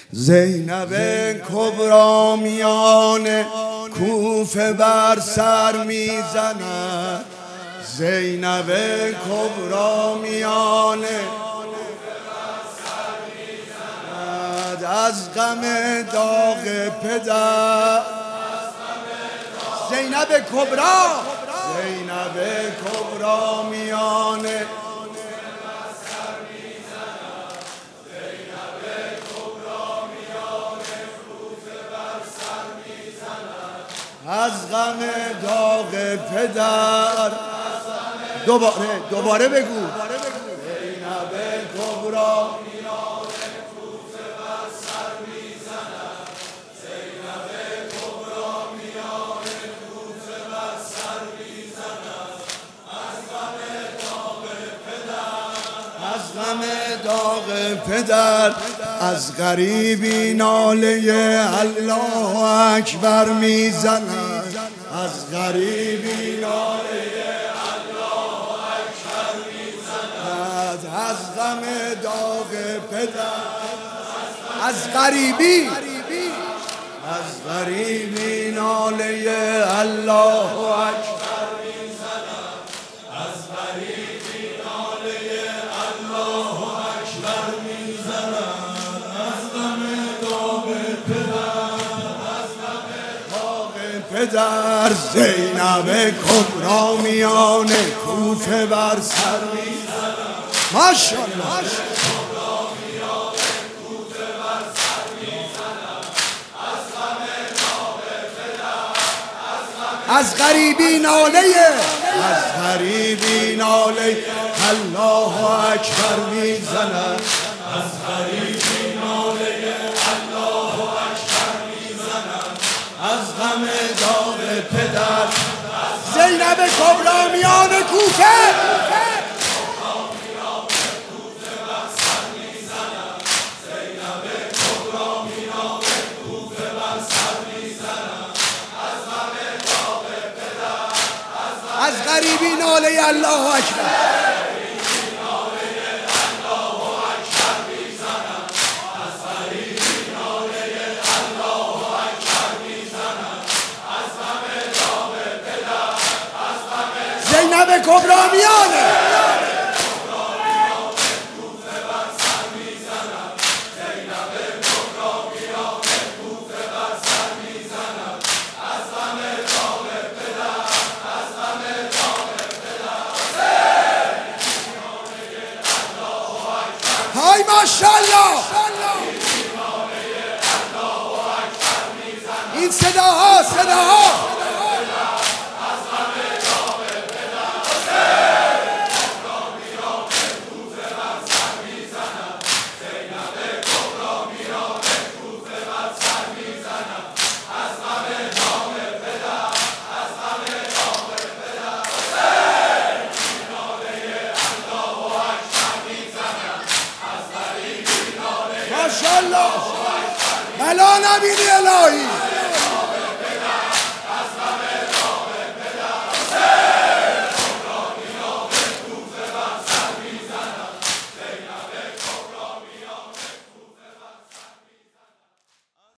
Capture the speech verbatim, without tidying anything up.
زینب کبرا میان کوفه بر سر میزند. زینب کبرا میان کوفه بر سر میزند. از غم داغ پدر زینب کبرا زینب کبرا میان از غم داغ پدر. دوباره دوباره بگو. زینب کبرا میان کوفه بر سر میزند. زینب کبرا میان کوفه بر سر میزند. از غم داغ پدر از غم داغ پدر. از غریبی ناله الله اکبر میزند. از غریبی ناله الله اکبر میزند. از غم داغ پدر از غریبی از غریبی ناله الله اکبر میزند. از غریبی ناله الله اکبر میزند. پدر زینب کبرا میان کوفه بر سر میزند. ماشاءالله. از غریبی ناله از غریبی ناله الله اکبر میزند. از غریبی ناله الله اکبر میزند. از غم داغ پدر زینب کبرا میان کوفه از غریبی ناله الله اکبر. زینب کبرا میانه کوفه بر سر میزند. زینب کبرا میانه کوفه بر سر میزند. از غم داغ پدر از غم داغ پدر. های ماشاءالله. این صداها صداها ماشاءالله. بلا نبینی الهی.